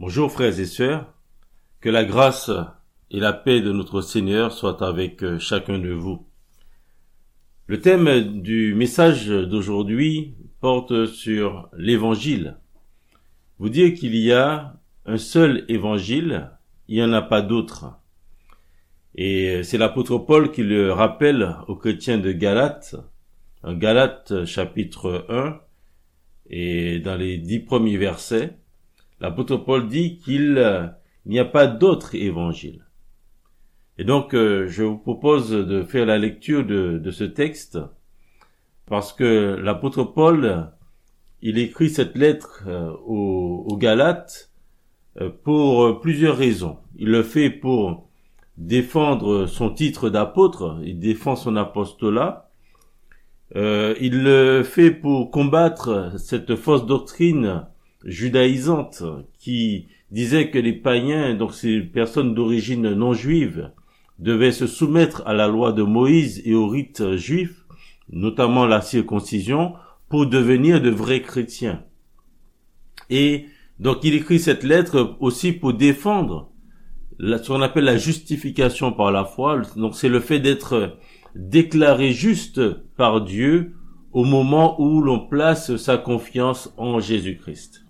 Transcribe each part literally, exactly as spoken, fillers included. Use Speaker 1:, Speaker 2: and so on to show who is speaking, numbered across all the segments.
Speaker 1: Bonjour frères et sœurs, que la grâce et la paix de notre Seigneur soient avec chacun de vous. Le thème du message d'aujourd'hui porte sur l'évangile. Vous dire qu'il y a un seul évangile, il n'y en a pas d'autre. Et c'est l'apôtre Paul qui le rappelle aux chrétiens de Galates, en Galates chapitre un, et dans les dix premiers versets, l'apôtre Paul dit qu'il n'y a pas d'autre évangile. Et donc, euh, je vous propose de faire la lecture de, de ce texte, parce que l'apôtre Paul, il écrit cette lettre euh, aux, aux Galates euh, pour plusieurs raisons. Il le fait pour défendre son titre d'apôtre, il défend son apostolat. Euh, il le fait pour combattre cette fausse doctrine judaïsante qui disait que les païens, donc ces personnes d'origine non juive, devaient se soumettre à la loi de Moïse et aux rites juifs, notamment la circoncision, pour devenir de vrais chrétiens. Et donc il écrit cette lettre aussi pour défendre ce qu'on appelle la justification par la foi. Donc c'est le fait d'être déclaré juste par Dieu au moment où l'on place sa confiance en Jésus-Christ.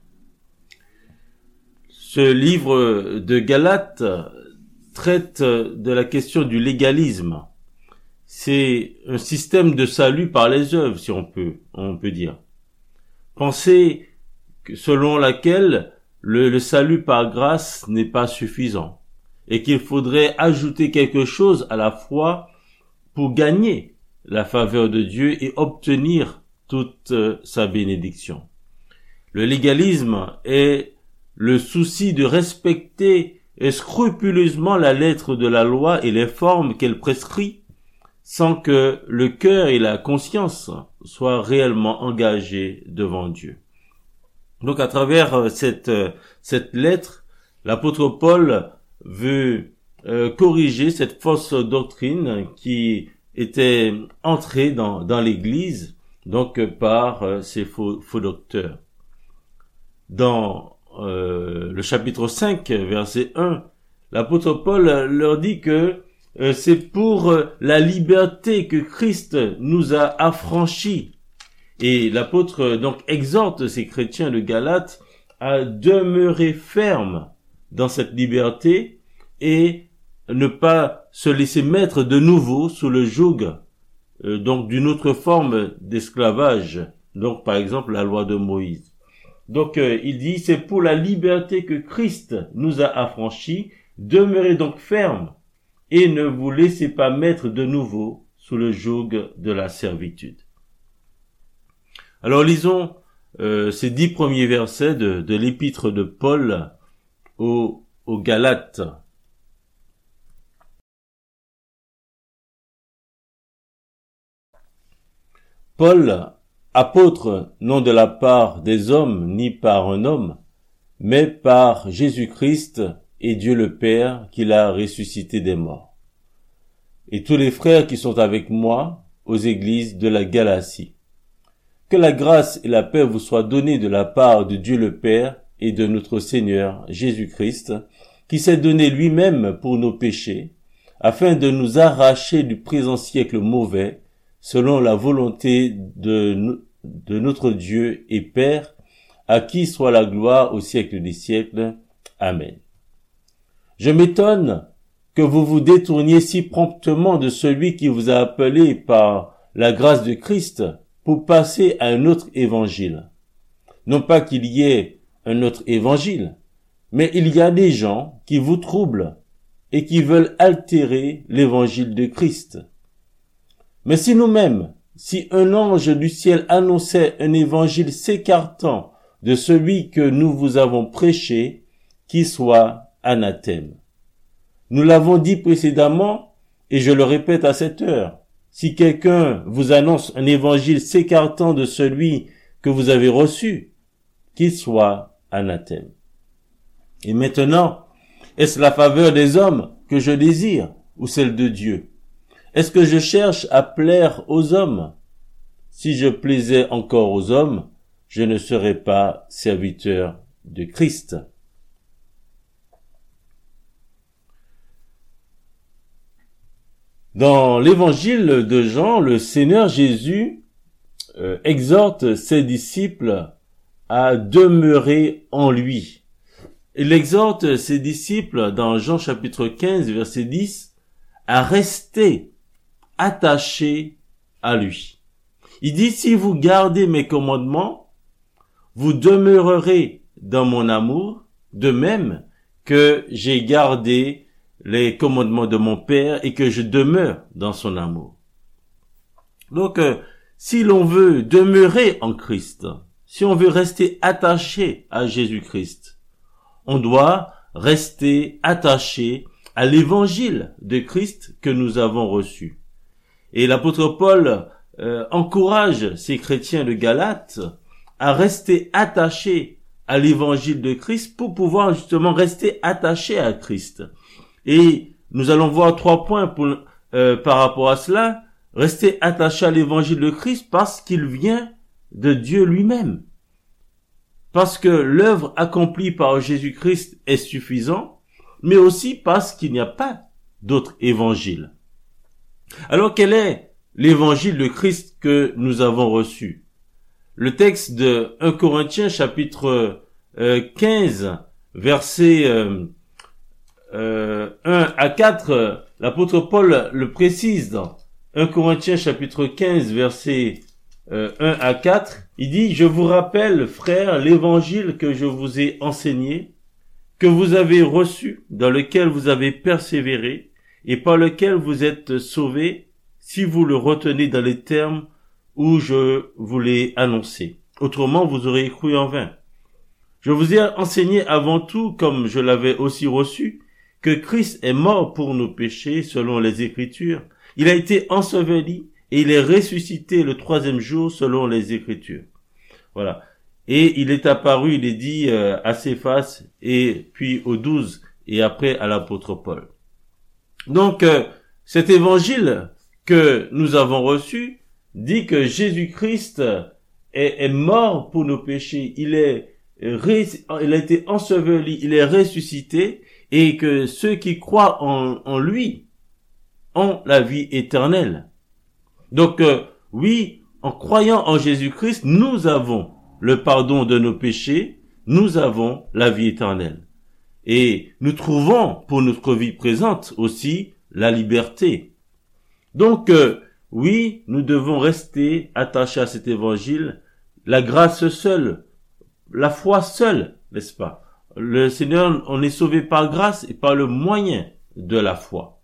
Speaker 1: Ce livre de Galates traite de la question du légalisme. C'est un système de salut par les œuvres, si on peut, on peut dire. Pensée selon laquelle le, le salut par grâce n'est pas suffisant et qu'il faudrait ajouter quelque chose à la foi pour gagner la faveur de Dieu et obtenir toute sa bénédiction. Le légalisme est le souci de respecter scrupuleusement la lettre de la loi et les formes qu'elle prescrit, sans que le cœur et la conscience soient réellement engagés devant Dieu. Donc à travers cette, cette lettre, l'apôtre Paul veut euh, corriger cette fausse doctrine qui était entrée dans, dans l'Église, donc par euh, ces faux, faux docteurs. Dans euh, le chapitre cinq, verset un, l'apôtre Paul leur dit que euh, c'est pour la liberté que Christ nous a affranchis. Et l'apôtre donc exhorte ces chrétiens de Galates à demeurer fermes dans cette liberté et ne pas se laisser mettre de nouveau sous le joug euh, donc d'une autre forme d'esclavage, donc par exemple la loi de Moïse. Donc euh, il dit c'est pour la liberté que Christ nous a affranchis, demeurez donc fermes et ne vous laissez pas mettre de nouveau sous le joug de la servitude. Alors lisons euh, ces dix premiers versets de, de l'épître de Paul aux, aux Galates. Paul, apôtre, non de la part des hommes ni par un homme, mais par Jésus-Christ et Dieu le Père qui l'a ressuscité des morts. Et tous les frères qui sont avec moi aux églises de la Galatie. Que la grâce et la paix vous soient données de la part de Dieu le Père et de notre Seigneur Jésus-Christ, qui s'est donné lui-même pour nos péchés, afin de nous arracher du présent siècle mauvais, selon la volonté de, de notre Dieu et Père, à qui soit la gloire au siècle des siècles. Amen. Je m'étonne que vous vous détourniez si promptement de celui qui vous a appelé par la grâce de Christ pour passer à un autre évangile. Non pas qu'il y ait un autre évangile, mais il y a des gens qui vous troublent et qui veulent altérer l'évangile de Christ. Mais si nous-mêmes, si un ange du ciel annonçait un évangile s'écartant de celui que nous vous avons prêché, qu'il soit anathème. Nous l'avons dit précédemment, et je le répète à cette heure, si quelqu'un vous annonce un évangile s'écartant de celui que vous avez reçu, qu'il soit anathème. Et maintenant, est-ce la faveur des hommes que je désire ou celle de Dieu? Est-ce que je cherche à plaire aux hommes? Si je plaisais encore aux hommes, je ne serais pas serviteur de Christ. Dans l'évangile de Jean, le Seigneur Jésus euh, exhorte ses disciples à demeurer en lui. Il exhorte ses disciples dans Jean chapitre quinze, verset dix, à rester attachés à lui. Il dit, si vous gardez mes commandements, vous demeurerez dans mon amour, de même que j'ai gardé les commandements de mon Père et que je demeure dans son amour. Donc, euh, si l'on veut demeurer en Christ, si on veut rester attaché à Jésus-Christ, on doit rester attaché à l'évangile de Christ que nous avons reçu. Et l'apôtre Paul euh, encourage ces chrétiens de Galates à rester attachés à l'évangile de Christ pour pouvoir justement rester attachés à Christ. Et nous allons voir trois points pour, euh, par rapport à cela. Rester attaché à l'évangile de Christ parce qu'il vient de Dieu lui-même. Parce que l'œuvre accomplie par Jésus-Christ est suffisante, mais aussi parce qu'il n'y a pas d'autre évangile. Alors quel est l'évangile de Christ que nous avons reçu? Le texte de premier Corinthiens chapitre euh, quinze, versets euh, euh, un à quatre, l'apôtre Paul le précise dans premier Corinthiens chapitre quinze, versets euh, un à quatre, il dit « Je vous rappelle, frères, l'évangile que je vous ai enseigné, que vous avez reçu, dans lequel vous avez persévéré, et par lequel vous êtes sauvés, si vous le retenez dans les termes où je vous l'ai annoncé. Autrement, vous aurez cru en vain. Je vous ai enseigné avant tout, comme je l'avais aussi reçu, que Christ est mort pour nos péchés, selon les Écritures. Il a été enseveli, et il est ressuscité le troisième jour, selon les Écritures. » Voilà. Et il est apparu, il est dit, euh, à Céphas, et puis aux douze, et après à l'apôtre Paul. Donc, euh, cet évangile que nous avons reçu dit que Jésus-Christ est, est mort pour nos péchés. Il est, il a été enseveli, il est ressuscité, et que ceux qui croient en, en lui ont la vie éternelle. Donc, euh, oui, en croyant en Jésus-Christ, nous avons le pardon de nos péchés, nous avons la vie éternelle. Et nous trouvons pour notre vie présente aussi la liberté. Donc, euh, oui, nous devons rester attachés à cet évangile, la grâce seule, la foi seule, n'est-ce pas? Le Seigneur, on est sauvé par grâce et par le moyen de la foi.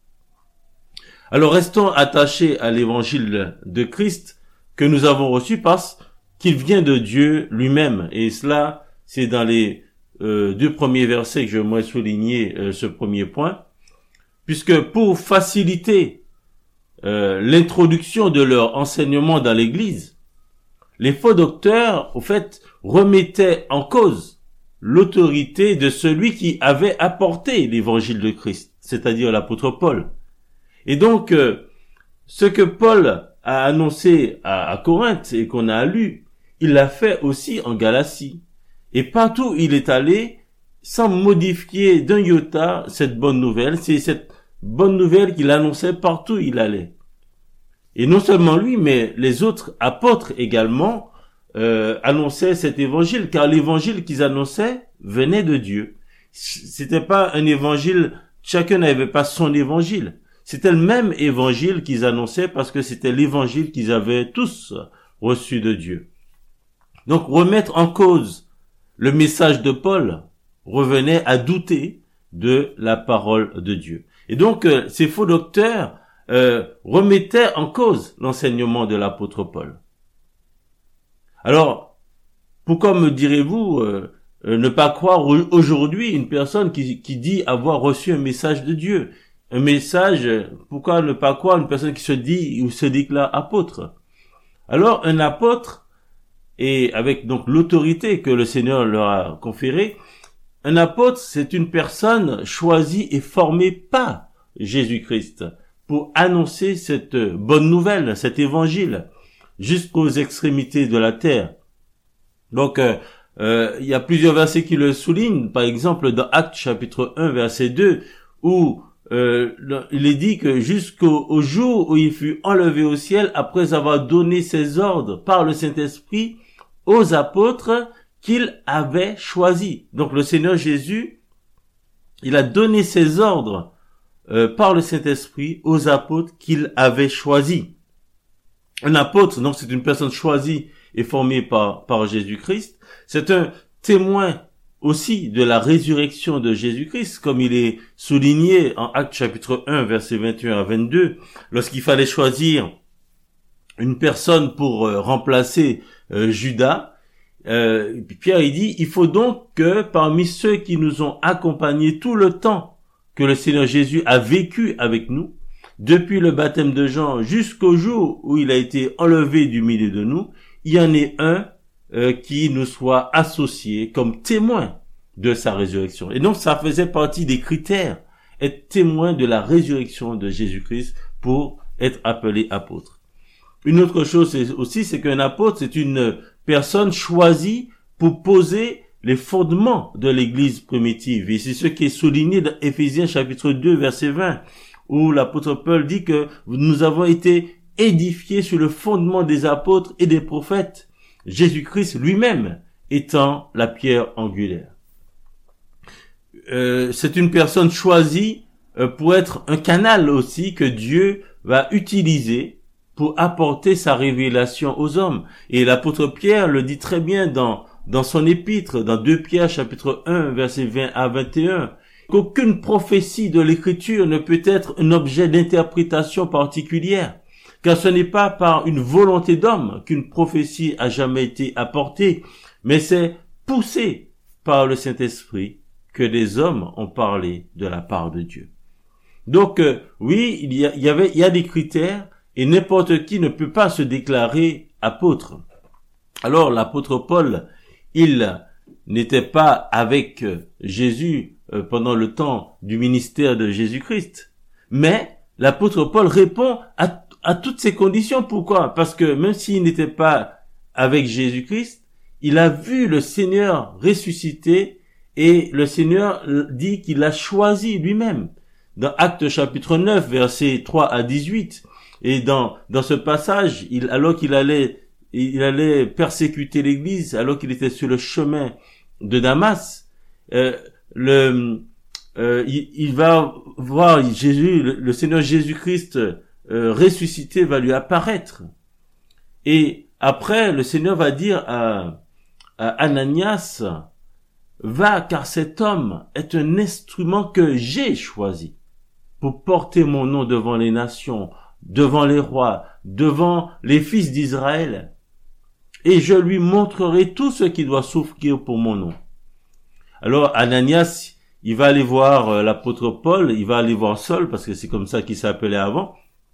Speaker 1: Alors restons attachés à l'évangile de Christ que nous avons reçu parce qu'il vient de Dieu lui-même. Et cela, c'est dans les euh, deux premiers versets que je voudrais souligner euh, ce premier point. Puisque pour faciliter euh, l'introduction de leur enseignement dans l'Église, les faux docteurs, au fait, remettaient en cause l'autorité de celui qui avait apporté l'évangile de Christ, c'est-à-dire l'apôtre Paul. Et donc, euh, ce que Paul a annoncé à, à Corinthe et qu'on a lu, il l'a fait aussi en Galatie. Et partout où il est allé, sans modifier d'un iota cette bonne nouvelle, c'est cette bonne nouvelle qu'il annonçait partout où il allait. Et non seulement lui, mais les autres apôtres également euh, annonçaient cet évangile, car l'évangile qu'ils annonçaient venait de Dieu. C'était pas un évangile, chacun n'avait pas son évangile. C'était le même évangile qu'ils annonçaient parce que c'était l'évangile qu'ils avaient tous reçu de Dieu. Donc remettre en cause le message de Paul revenait à douter de la parole de Dieu. Et donc euh, ces faux docteurs euh, remettaient en cause l'enseignement de l'apôtre Paul. Alors, pourquoi me direz-vous euh, euh, ne pas croire aujourd'hui une personne qui, qui dit avoir reçu un message de Dieu? Un message, pourquoi ne pas croire une personne qui se dit ou se déclare apôtre? Alors, un apôtre, et avec donc l'autorité que le Seigneur leur a conférée, un apôtre, c'est une personne choisie et formée par Jésus-Christ pour annoncer cette bonne nouvelle, cet évangile, jusqu'aux extrémités de la terre. Donc, euh, euh, il y a plusieurs versets qui le soulignent. Par exemple, dans Actes chapitre un, verset deux, où euh, il est dit que jusqu'au au jour où il fut enlevé au ciel, après avoir donné ses ordres par le Saint-Esprit aux apôtres qu'il avait choisis. Donc le Seigneur Jésus, il a donné ses ordres euh, par le Saint-Esprit aux apôtres qu'il avait choisis. Un apôtre, donc c'est une personne choisie et formée par, par Jésus-Christ. C'est un témoin aussi de la résurrection de Jésus-Christ, comme il est souligné en Actes chapitre un, versets vingt et un à vingt-deux, lorsqu'il fallait choisir une personne pour euh, remplacer euh, Judas. Euh, Pierre, il dit, il faut donc que parmi ceux qui nous ont accompagnés tout le temps que le Seigneur Jésus a vécu avec nous, depuis le baptême de Jean jusqu'au jour où il a été enlevé du milieu de nous, il y en ait un euh, qui nous soit associé comme témoin de sa résurrection. Et donc, ça faisait partie des critères, être témoin de la résurrection de Jésus-Christ pour être appelé apôtre. Une autre chose c'est aussi, c'est qu'un apôtre, c'est une personne choisie pour poser les fondements de l'Église primitive. Et c'est ce qui est souligné dans Éphésiens chapitre deux, verset vingt, où l'apôtre Paul dit que nous avons été édifiés sur le fondement des apôtres et des prophètes, Jésus-Christ lui-même étant la pierre angulaire. Euh, c'est une personne choisie euh, pour être un canal aussi que Dieu va utiliser pour apporter sa révélation aux hommes. Et l'apôtre Pierre le dit très bien dans dans son épître, dans deux Pierre chapitre un, versets vingt à vingt et un, qu'aucune prophétie de l'Écriture ne peut être un objet d'interprétation particulière, car ce n'est pas par une volonté d'homme qu'une prophétie a jamais été apportée, mais c'est poussé par le Saint-Esprit que des hommes ont parlé de la part de Dieu. Donc, euh, oui, il y, a, il y avait, il y a des critères, et n'importe qui ne peut pas se déclarer apôtre. Alors, l'apôtre Paul, il n'était pas avec Jésus euh, pendant le temps du ministère de Jésus-Christ. Mais l'apôtre Paul répond à, à toutes ces conditions. Pourquoi? Parce que même s'il n'était pas avec Jésus-Christ, il a vu le Seigneur ressusciter et le Seigneur dit qu'il l'a choisi lui-même. Dans Actes chapitre neuf, versets trois à dix-huit, et dans, dans ce passage, il, alors qu'il allait il allait persécuter l'Église alors qu'il était sur le chemin de Damas. Euh, le, euh, il, il va voir Jésus, le, le Seigneur Jésus-Christ euh, ressuscité va lui apparaître. Et après, le Seigneur va dire à, à Ananias, va, car cet homme est un instrument que j'ai choisi pour porter mon nom devant les nations, devant les rois, devant les fils d'Israël. Et je lui montrerai tout ce qui doit souffrir pour mon nom. Alors, Ananias, il va aller voir euh, l'apôtre Paul, il va aller voir Saul, parce que c'est comme ça qu'il s'appelait avant.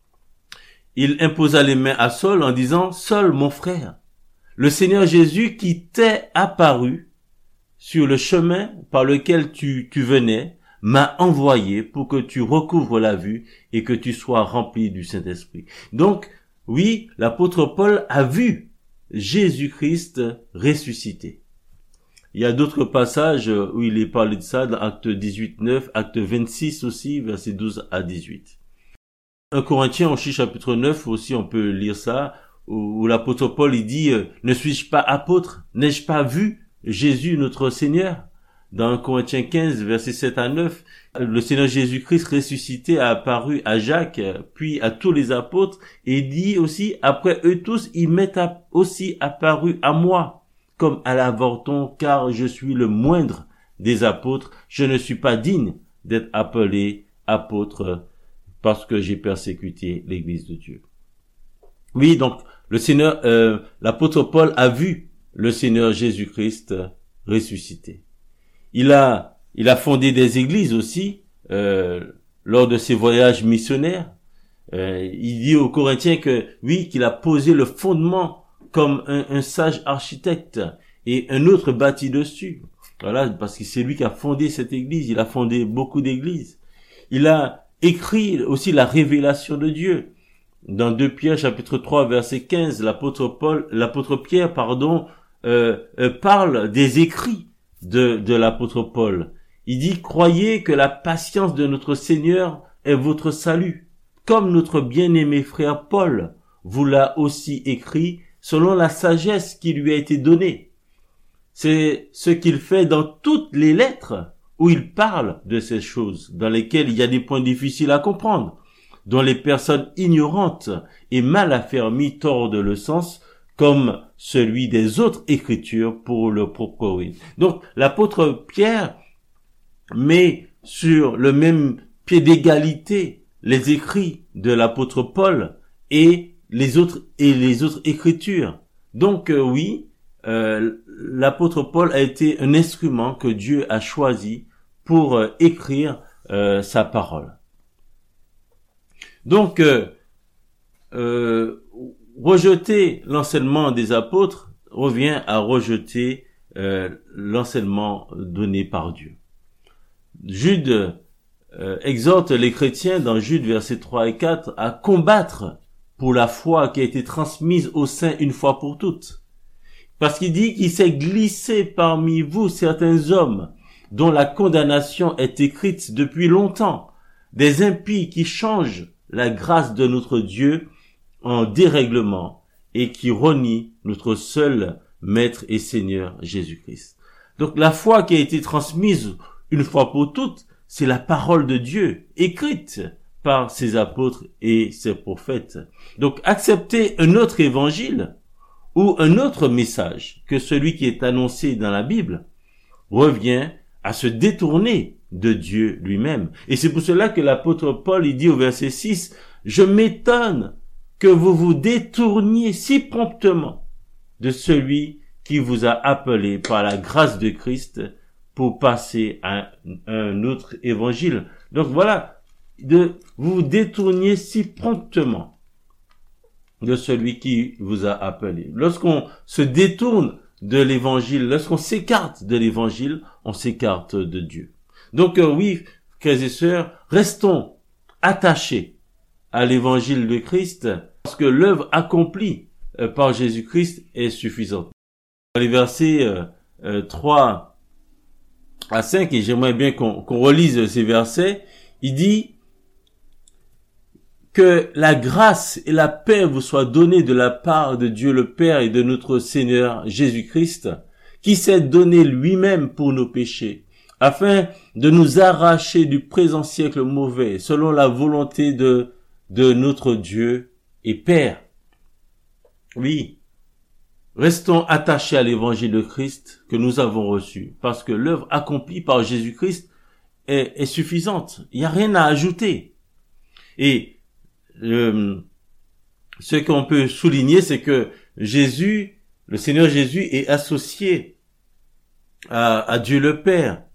Speaker 1: Il imposa les mains à Saul en disant, Saul, mon frère, le Seigneur Jésus qui t'est apparu sur le chemin par lequel tu, tu venais, m'a envoyé pour que tu recouvres la vue et que tu sois rempli du Saint-Esprit. Donc, oui, l'apôtre Paul a vu Jésus-Christ ressuscité. Il y a d'autres passages où il est parlé de ça, dans Acte dix-huit, neuf, Acte vingt-six aussi, versets douze à dix-huit. un Corinthiens, au chapitre neuf aussi, on peut lire ça, où, où l'apôtre Paul, il dit, euh, ne suis-je pas apôtre? N'ai-je pas vu Jésus notre Seigneur? Dans un Corinthiens quinze, versets sept à neuf, le Seigneur Jésus-Christ ressuscité a apparu à Jacques, puis à tous les apôtres, et dit aussi, après eux tous, il m'est aussi apparu à moi, comme à l'avorton, car je suis le moindre des apôtres, je ne suis pas digne d'être appelé apôtre, parce que j'ai persécuté l'Église de Dieu. Oui, donc, le Seigneur, euh, l'apôtre Paul a vu le Seigneur Jésus-Christ ressuscité. Il a, il a fondé des églises aussi, euh, lors de ses voyages missionnaires. Euh, il dit aux Corinthiens que, oui, qu'il a posé le fondement comme un, un sage architecte et un autre bâti dessus. Voilà, parce que c'est lui qui a fondé cette église. Il a fondé beaucoup d'églises. Il a écrit aussi la révélation de Dieu. Dans deux Pierre, chapitre trois, verset quinze, l'apôtre Paul, l'apôtre Pierre, pardon, euh, euh, parle des écrits de, de l'apôtre Paul. Il dit, croyez que la patience de notre Seigneur est votre salut, comme notre bien-aimé frère Paul vous l'a aussi écrit selon la sagesse qui lui a été donnée. C'est ce qu'il fait dans toutes les lettres où il parle de ces choses, dans lesquelles il y a des points difficiles à comprendre, dont les personnes ignorantes et mal affermies tordent le sens, comme celui des autres écritures pour leur propre ruine. Donc, l'apôtre Pierre met sur le même pied d'égalité les écrits de l'apôtre Paul et les autres et les autres écritures. Donc euh, oui, euh, l'apôtre Paul a été un instrument que Dieu a choisi pour euh, écrire euh, sa parole. Donc euh, euh, rejeter l'enseignement des apôtres revient à rejeter euh, l'enseignement donné par Dieu. Jude euh, exhorte les chrétiens dans Jude versets trois et quatre à combattre pour la foi qui a été transmise aux saints une fois pour toutes. Parce qu'il dit qu'il s'est glissé parmi vous certains hommes dont la condamnation est écrite depuis longtemps, des impies qui changent la grâce de notre Dieu en dérèglement et qui renient notre seul Maître et Seigneur Jésus-Christ. Donc la foi qui a été transmise une fois pour toutes, c'est la parole de Dieu, écrite par ses apôtres et ses prophètes. Donc, accepter un autre évangile ou un autre message que celui qui est annoncé dans la Bible revient à se détourner de Dieu lui-même. Et c'est pour cela que l'apôtre Paul, il dit au verset six, « Je m'étonne que vous vous détourniez si promptement de celui qui vous a appelé par la grâce de Christ pour passer à un autre évangile. » Donc voilà, de vous vous détourniez si promptement de celui qui vous a appelé. Lorsqu'on se détourne de l'évangile, lorsqu'on s'écarte de l'évangile, on s'écarte de Dieu. Donc euh, oui, frères et sœurs, restons attachés à l'évangile de Christ, parce que l'œuvre accomplie euh, par Jésus-Christ est suffisante. Dans les versets euh, euh, trois à cinq, et j'aimerais bien qu'on, qu'on relise ces versets, il dit que la grâce et la paix vous soient données de la part de Dieu le Père et de notre Seigneur Jésus-Christ, qui s'est donné lui-même pour nos péchés, afin de nous arracher du présent siècle mauvais, selon la volonté de, de notre Dieu et Père. Oui, restons attachés à l'évangile de Christ que nous avons reçu, parce que l'œuvre accomplie par Jésus-Christ est, est suffisante. Il n'y a rien à ajouter. Et euh, ce qu'on peut souligner, c'est que Jésus, le Seigneur Jésus, est associé à, à Dieu le Père.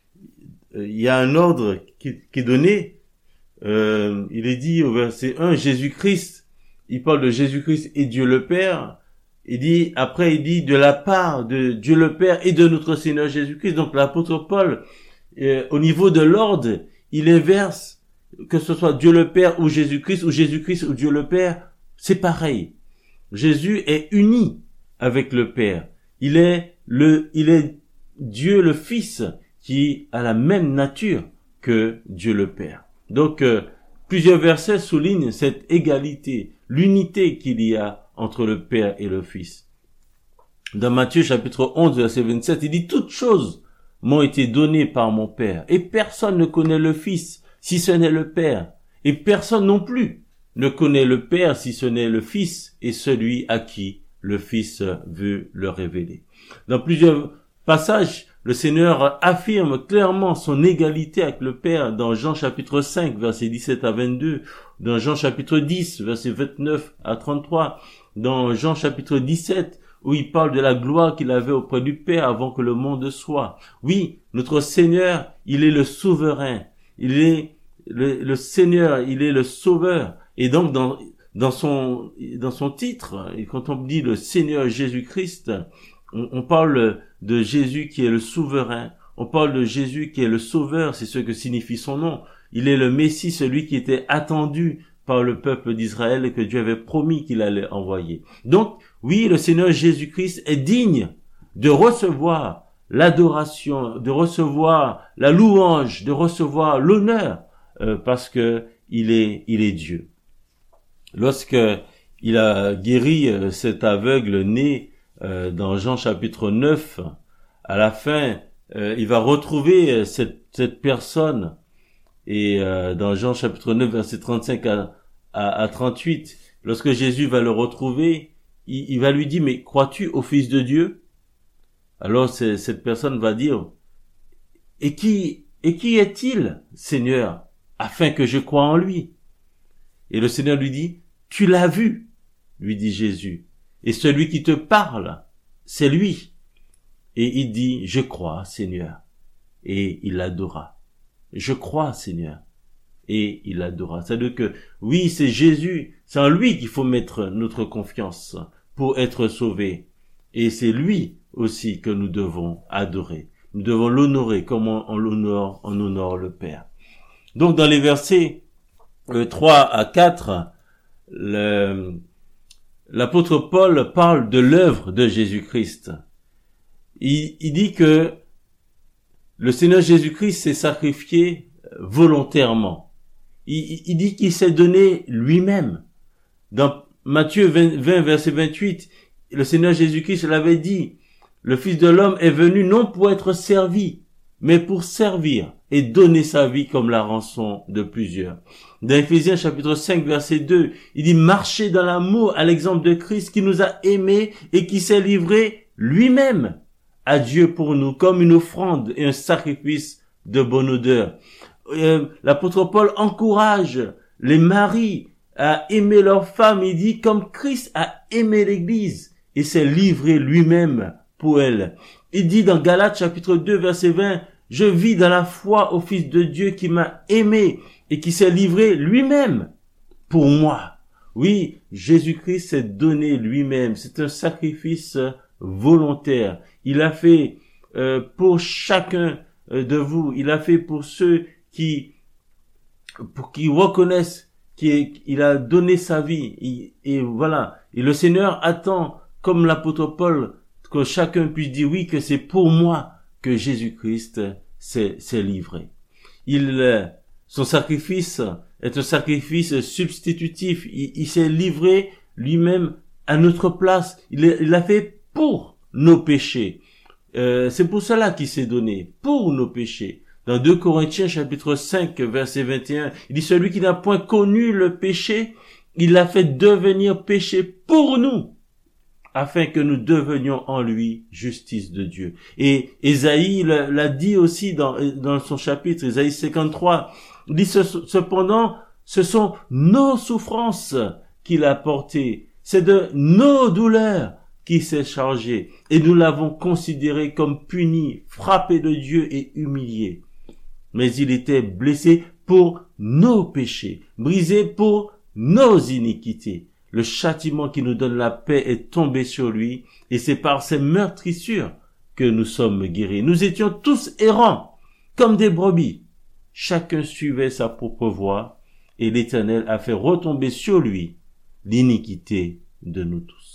Speaker 1: Il y a un ordre qui, qui est donné. Euh, il est dit au verset un, Jésus-Christ, il parle de Jésus-Christ et Dieu le Père. Il dit, après, il dit de la part de Dieu le Père et de notre Seigneur Jésus-Christ. Donc, l'apôtre Paul, euh, au niveau de l'ordre, il inverse, que ce soit Dieu le Père ou Jésus-Christ, ou Jésus-Christ ou Dieu le Père, c'est pareil. Jésus est uni avec le Père. Il est le, il est Dieu le Fils qui a la même nature que Dieu le Père. Donc, euh, plusieurs versets soulignent cette égalité, l'unité qu'il y a entre le Père et le Fils. Dans Matthieu chapitre onze, verset vingt-sept, il dit « Toutes choses m'ont été données par mon Père, et personne ne connaît le Fils, si ce n'est le Père, et personne non plus ne connaît le Père, si ce n'est le Fils, et celui à qui le Fils veut le révéler. » Dans plusieurs passages, le Seigneur affirme clairement son égalité avec le Père dans Jean chapitre cinq, versets dix-sept à vingt-deux, dans Jean chapitre dix, versets vingt-neuf à trente-trois, dans Jean chapitre dix-sept, où il parle de la gloire qu'il avait auprès du Père avant que le monde soit. Oui, notre Seigneur, il est le souverain, il est le, le Seigneur, il est le Sauveur. Et donc, dans, dans son, dans son titre, et quand on dit le Seigneur Jésus-Christ, on, on parle de Jésus qui est le souverain, on parle de Jésus qui est le Sauveur, c'est ce que signifie son nom. Il est le Messie, celui qui était attendu par le peuple d'Israël et que Dieu avait promis qu'il allait envoyer. Donc, oui, le Seigneur Jésus-Christ est digne de recevoir l'adoration, de recevoir la louange, de recevoir l'honneur, euh, parce que il est, il est Dieu. Lorsque il a guéri euh, cet aveugle né euh, dans Jean chapitre neuf, à la fin, euh, il va retrouver cette, cette personne, et euh, dans Jean chapitre neuf, verset trente-cinq à, à, à trente-huit, lorsque Jésus va le retrouver, il, il va lui dire, mais crois-tu au Fils de Dieu? Alors cette personne va dire, et qui, et qui est-il, Seigneur, afin que je croie en lui? Et le Seigneur lui dit, tu l'as vu, lui dit Jésus, et celui qui te parle, c'est lui. Et il dit, je crois, Seigneur, et il l'adora. Je crois, Seigneur, et il l'adora. C'est-à-dire que, oui, c'est Jésus, c'est en lui qu'il faut mettre notre confiance pour être sauvé. Et c'est lui aussi que nous devons adorer. Nous devons l'honorer comme on, on l'honore, on honore le Père. Donc, dans les versets euh, trois à quatre, le, l'apôtre Paul parle de l'œuvre de Jésus-Christ. Il, il dit que le Seigneur Jésus-Christ s'est sacrifié volontairement. Il, il dit qu'il s'est donné lui-même. Dans Matthieu vingt, vingt, verset vingt-huit, le Seigneur Jésus-Christ l'avait dit, le Fils de l'homme est venu non pour être servi, mais pour servir et donner sa vie comme la rançon de plusieurs. Dans Éphésiens chapitre cinq, verset deux, il dit, marchez dans l'amour à l'exemple de Christ qui nous a aimés et qui s'est livré lui-même à Dieu pour nous comme une offrande et un sacrifice de bonne odeur. Euh, l'apôtre Paul encourage les maris à aimer leurs femmes. Il dit, comme Christ a aimé l'Église et s'est livré lui-même pour elle. Il dit dans Galates chapitre deux verset vingt, je vis dans la foi au Fils de Dieu qui m'a aimé et qui s'est livré lui-même pour moi. Oui, Jésus-Christ s'est donné lui-même. C'est un sacrifice volontaire. Il a fait euh, pour chacun euh, de vous. Il a fait pour ceux qui, pour qui reconnaissent qu'il a donné sa vie. Et, et voilà. Et le Seigneur attend, comme l'apôtre Paul, que chacun puisse dire oui, que c'est pour moi que Jésus-Christ s'est, s'est livré. Il, son sacrifice est un sacrifice substitutif. Il, il s'est livré lui-même à notre place. Il, il l'a fait pour nos péchés. Euh, c'est pour cela qu'il s'est donné, pour nos péchés. Dans deux Corinthiens chapitre cinq verset vingt et un, il dit, celui qui n'a point connu le péché, il l'a fait devenir péché pour nous, afin que nous devenions en lui justice de Dieu. Et Ésaïe l'a dit aussi dans, dans son chapitre, Ésaïe cinquante-trois, il dit, cependant, ce sont nos souffrances qu'il a portées, c'est de nos douleurs qui s'est chargé, et nous l'avons considéré comme puni, frappé de Dieu et humilié. Mais il était blessé pour nos péchés, brisé pour nos iniquités. Le châtiment qui nous donne la paix est tombé sur lui, et c'est par ses meurtrissures que nous sommes guéris. Nous étions tous errants, comme des brebis. Chacun suivait sa propre voie, et l'Éternel a fait retomber sur lui l'iniquité de nous tous.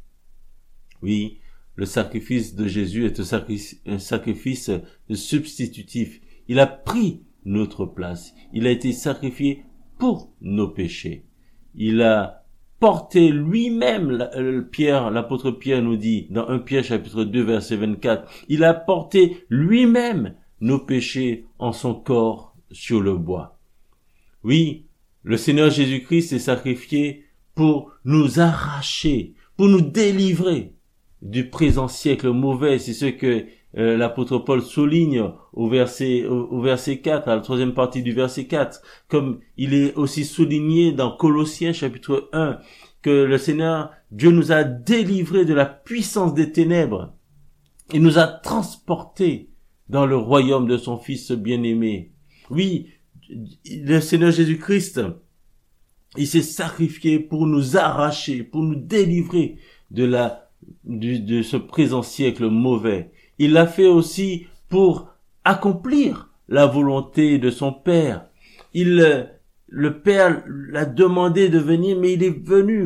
Speaker 1: Oui, le sacrifice de Jésus est un sacrifice, un sacrifice substitutif. Il a pris notre place. Il a été sacrifié pour nos péchés. Il a porté lui-même, Pierre, l'apôtre Pierre nous dit, dans premier Pierre chapitre deux verset vingt-quatre, il a porté lui-même nos péchés en son corps sur le bois. Oui, le Seigneur Jésus-Christ s'est sacrifié pour nous arracher, pour nous délivrer du présent siècle mauvais. C'est ce que euh, l'apôtre Paul souligne au verset au, au verset quatre, à la troisième partie du verset quatre, comme il est aussi souligné dans Colossiens chapitre un, que le Seigneur Dieu nous a délivrés de la puissance des ténèbres et nous a transportés dans le royaume de son Fils bien-aimé. Oui, le Seigneur Jésus-Christ, il s'est sacrifié pour nous arracher, pour nous délivrer de la Du, de ce présent siècle mauvais. Il l'a fait aussi pour accomplir la volonté de son Père. Il, le Père l'a demandé de venir, mais il est venu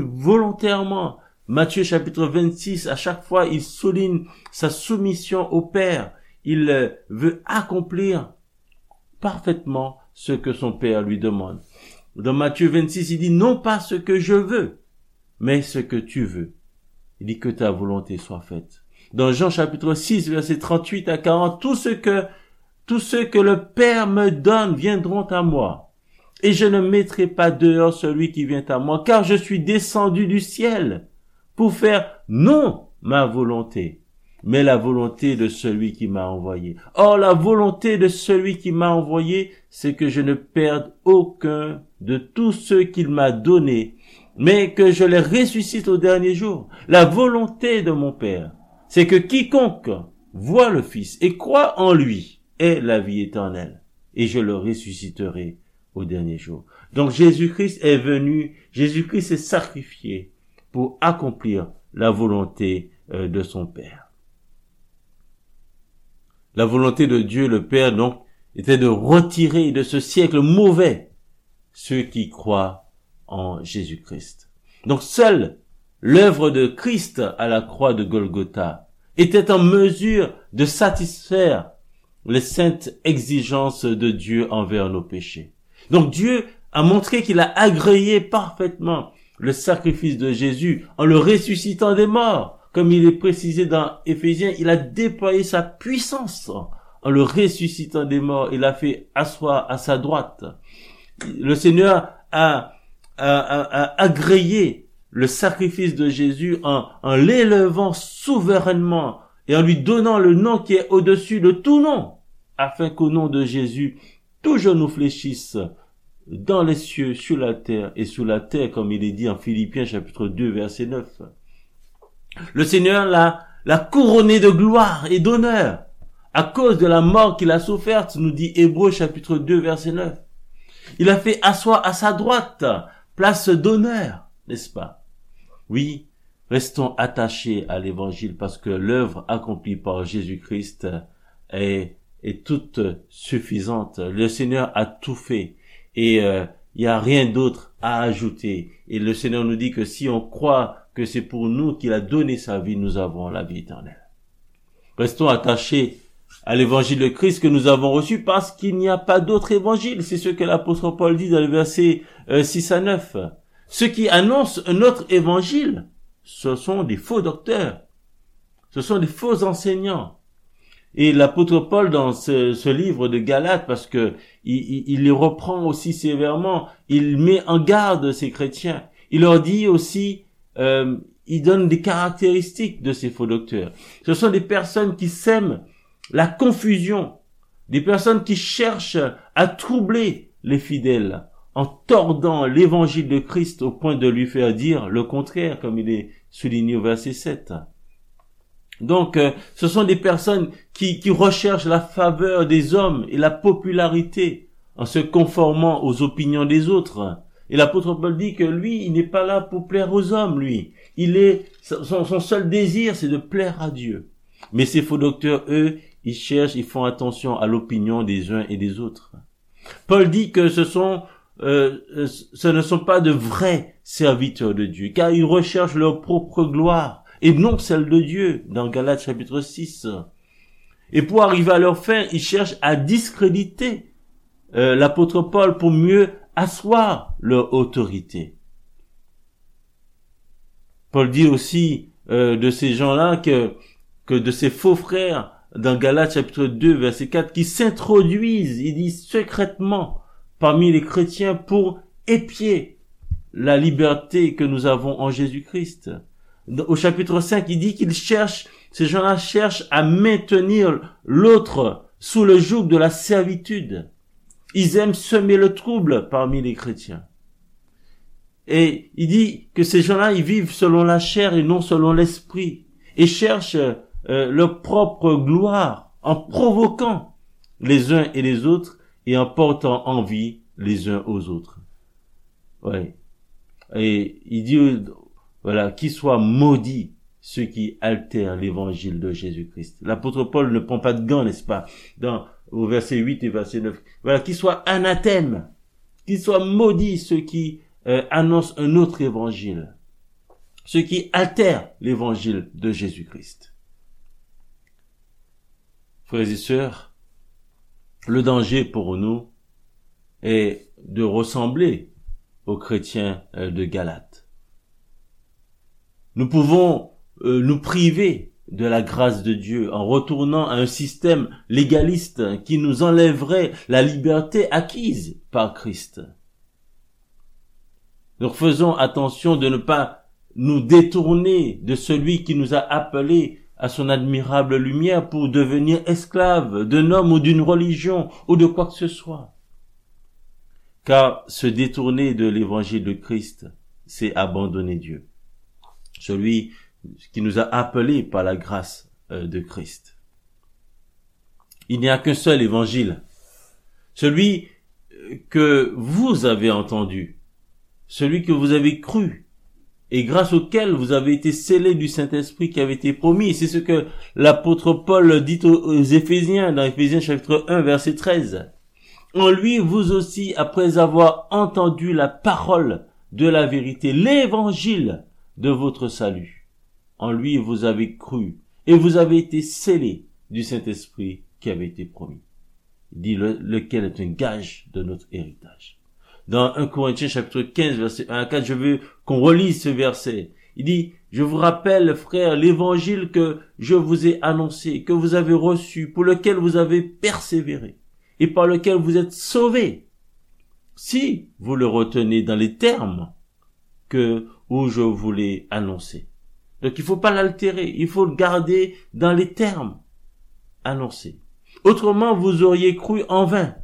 Speaker 1: volontairement. Matthieu chapitre vingt-six, à chaque fois, il souligne sa soumission au Père. il euh, veut accomplir parfaitement ce que son Père lui demande. Dans Matthieu vingt-six, il dit, non pas ce que je veux, mais ce que tu veux. Il dit que ta volonté soit faite. Dans Jean chapitre six, versets trente-huit à quarante, tout ce que, tous ceux que le Père me donne viendront à moi. Et je ne mettrai pas dehors celui qui vient à moi, car je suis descendu du ciel pour faire non ma volonté, mais la volonté de celui qui m'a envoyé. Or, la volonté de celui qui m'a envoyé, c'est que je ne perde aucun de tous ceux qu'il m'a donnés, mais que je les ressuscite au dernier jour. La volonté de mon Père, c'est que quiconque voit le Fils et croit en lui ait la vie éternelle, et je le ressusciterai au dernier jour. Donc Jésus-Christ est venu, Jésus-Christ s'est sacrifié pour accomplir la volonté euh, de son Père. La volonté de Dieu le Père, donc, était de retirer de ce siècle mauvais ceux qui croient en Jésus-Christ. Donc seule l'œuvre de Christ à la croix de Golgotha était en mesure de satisfaire les saintes exigences de Dieu envers nos péchés. Donc Dieu a montré qu'il a agréé parfaitement le sacrifice de Jésus en le ressuscitant des morts. Comme il est précisé dans Éphésiens, il a déployé sa puissance en le ressuscitant des morts. Il a fait asseoir à sa droite. Le Seigneur a, a, a, a agréé le sacrifice de Jésus en, en l'élevant souverainement et en lui donnant le nom qui est au-dessus de tout nom, afin qu'au nom de Jésus, tout genou fléchisse dans les cieux, sur la terre et sous la terre, comme il est dit en Philippiens chapitre deux, verset neuf. Le Seigneur l'a, l'a couronné de gloire et d'honneur à cause de la mort qu'il a soufferte, nous dit Hébreux chapitre deux, verset neuf. Il a fait asseoir à sa droite, place d'honneur, n'est-ce pas? Oui, restons attachés à l'évangile parce que l'œuvre accomplie par Jésus-Christ est, est toute suffisante. Le Seigneur a tout fait et il euh, n'y a rien d'autre à ajouter. Et le Seigneur nous dit que si on croit que c'est pour nous qu'il a donné sa vie, nous avons la vie éternelle. Restons attachés à l'évangile de Christ que nous avons reçu parce qu'il n'y a pas d'autre évangile. C'est ce que l'apôtre Paul dit dans le verset euh, six à neuf. Ceux qui annoncent un autre évangile, ce sont des faux docteurs. Ce sont des faux enseignants. Et l'apôtre Paul, dans ce, ce livre de Galates, parce que il, il, il les reprend aussi sévèrement, il met en garde ces chrétiens. Il leur dit aussi, euh, il donne des caractéristiques de ces faux docteurs. Ce sont des personnes qui sèment la confusion, des personnes qui cherchent à troubler les fidèles en tordant l'évangile de Christ au point de lui faire dire le contraire, comme il est souligné au verset sept. Donc, euh, ce sont des personnes qui, qui recherchent la faveur des hommes et la popularité en se conformant aux opinions des autres. Et l'apôtre Paul dit que lui, il n'est pas là pour plaire aux hommes, lui. Il est, son, son seul désir, c'est de plaire à Dieu. Mais ces faux docteurs, eux, ils cherchent, ils font attention à l'opinion des uns et des autres. Paul dit que ce sont, euh, ce ne sont pas de vrais serviteurs de Dieu, car ils recherchent leur propre gloire et non celle de Dieu, dans Galates chapitre six. Et pour arriver à leur fin, ils cherchent à discréditer euh, l'apôtre Paul pour mieux asseoir leur autorité. Paul dit aussi euh, de ces gens-là que, que de ces faux frères, dans Galates chapitre deux, verset quatre, qui s'introduisent, il dit secrètement, parmi les chrétiens pour épier la liberté que nous avons en Jésus-Christ. Au chapitre cinq, il dit qu'ils cherchent, ces gens-là cherchent à maintenir l'autre sous le joug de la servitude. Ils aiment semer le trouble parmi les chrétiens. Et il dit que ces gens-là, ils vivent selon la chair et non selon l'esprit, et cherchent euh, leur propre gloire en provoquant les uns et les autres et en portant envie les uns aux autres. Ouais. Et il dit, voilà, qu'ils soient maudits ceux qui altèrent l'évangile de Jésus-Christ. L'apôtre Paul ne prend pas de gants, n'est-ce pas, dans au verset huit et verset neuf. Voilà, qu'ils soient anathèmes, qu'ils soient maudits ceux qui euh, annoncent un autre évangile, ceux qui altèrent l'évangile de Jésus-Christ. frères et sœurs, le danger pour nous est de ressembler aux chrétiens de Galate. Nous pouvons euh, nous priver de la grâce de Dieu en retournant à un système légaliste qui nous enlèverait la liberté acquise par Christ. Nous faisons attention de ne pas nous détourner de celui qui nous a appelés à son admirable lumière pour devenir esclaves d'un homme ou d'une religion ou de quoi que ce soit. Car se détourner de l'évangile de Christ, c'est abandonner Dieu. Celui qui nous a appelés par la grâce de Christ. Il n'y a qu'un seul évangile, celui que vous avez entendu, celui que vous avez cru, et grâce auquel vous avez été scellés du Saint-Esprit qui avait été promis. C'est ce que l'apôtre Paul dit aux Éphésiens, dans Éphésiens chapitre un, verset treize. En lui, vous aussi, après avoir entendu la parole de la vérité, l'évangile de votre salut, en lui vous avez cru, et vous avez été scellés du Saint-Esprit qui avait été promis. Il dit le, lequel est un gage de notre héritage. Dans un Corinthiens chapitre quinze, verset un à quatre, je veux qu'on relise ce verset. Il dit, je vous rappelle, frères, l'évangile que je vous ai annoncé, que vous avez reçu, pour lequel vous avez persévéré, et par lequel vous êtes sauvés, si vous le retenez dans les termes que, où je vous l'ai annoncé. Donc il faut pas l'altérer, il faut le garder dans les termes annoncés. Autrement, vous auriez cru en vain.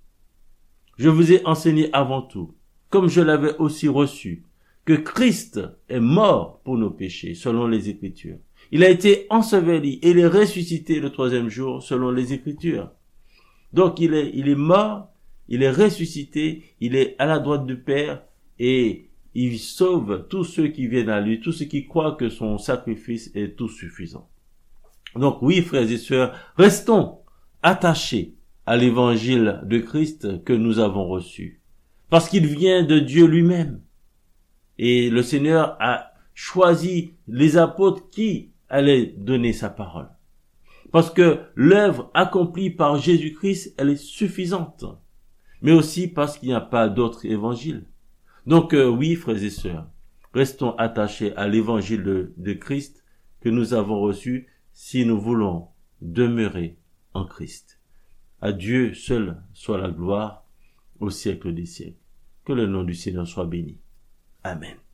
Speaker 1: Je vous ai enseigné avant tout, comme je l'avais aussi reçu, que Christ est mort pour nos péchés, selon les Écritures. Il a été enseveli et il est ressuscité le troisième jour, selon les Écritures. Donc il est, il est mort, il est ressuscité, il est à la droite du Père et il sauve tous ceux qui viennent à lui, tous ceux qui croient que son sacrifice est tout suffisant. Donc oui, frères et sœurs, restons attachés à l'évangile de Christ que nous avons reçu, parce qu'il vient de Dieu lui-même. Et le Seigneur a choisi les apôtres qui allaient donner sa parole. Parce que l'œuvre accomplie par Jésus-Christ, elle est suffisante. Mais aussi parce qu'il n'y a pas d'autre évangile. Donc euh, oui, frères et sœurs, restons attachés à l'évangile de, de Christ que nous avons reçu si nous voulons demeurer en Christ. À Dieu seul soit la gloire au siècle des siècles. Que le nom du Seigneur soit béni. Amen.